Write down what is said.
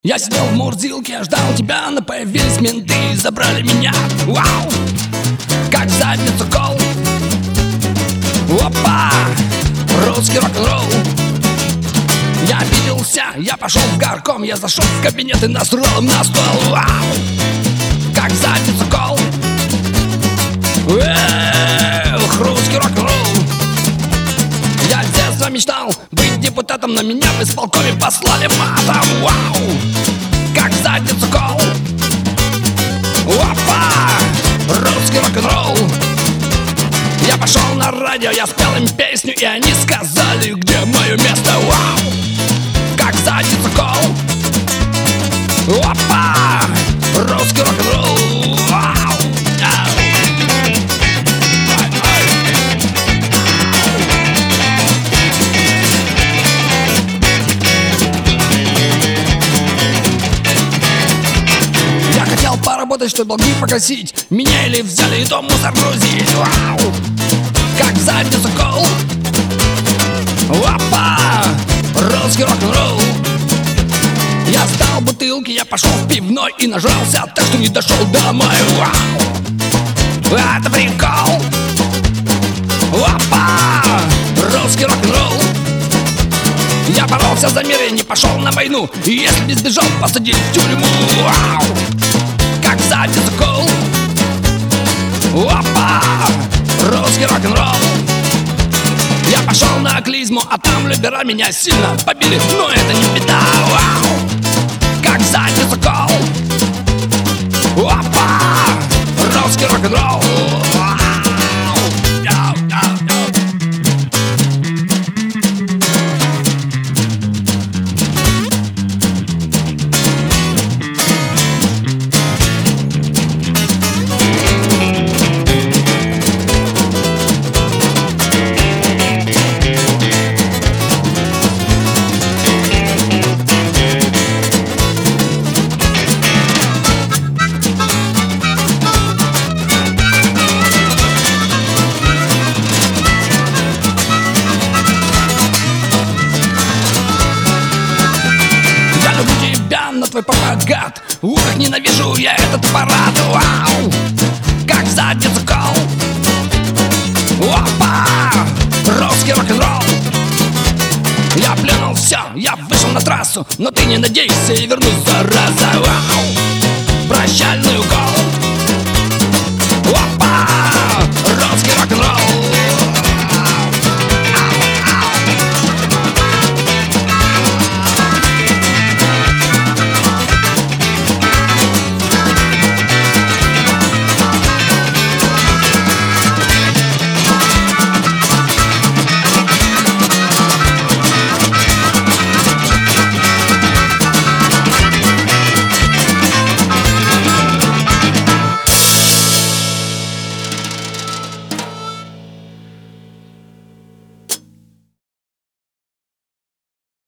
Я сидел в мурзилке, ждал тебя, но появились менты и забрали меня. Вау! Как в задницу кол. Опа! Русский рок-н-ролл. Я обиделся, я пошел в горком, я зашел в кабинет и насрал им на стол. Вау! Как в задницу кол. Эх, русский рок-н-ролл. Я с детства мечтал быть депутатом, но меня в исполкоме послали матом. Вау! Как в задницу кол. Опа! Русский рок-н-ролл. Я пошел на радио, я спел им песню, и они сказали, где мое место. Вау! Как в задницу кол. Опа! Русский рок-н-ролл. Вау! Поработать, чтобы долги погасить. Меня или взяли и дом мусор грузить. Вау! Как в задницу кол. Опа! Русский рок-н-ролл. Я сдал бутылки, я пошел в пивной и нажрался так, что не дошел домой. Вау! Это прикол. Опа! Русский рок-н-ролл. Я боролся за мир и не пошел на войну. И если не сбежал, посадили в тюрьму. Вау! Как в задницу кол. Опа! Русский рок-н-ролл. Я пошел на клизму, а там любера меня сильно побили, но это не беда. Вау! Как в задницу кол. Опа! Русский рок-н-ролл. На твой пропагат. Ух, ненавижу я этот аппарат. Вау! Как в задницу кол. Опа! Русский рок-н-ролл. Я плюнул все, я вышел на трассу, но ты не надейся, я вернусь, зараза. Вау! Прощальный укол.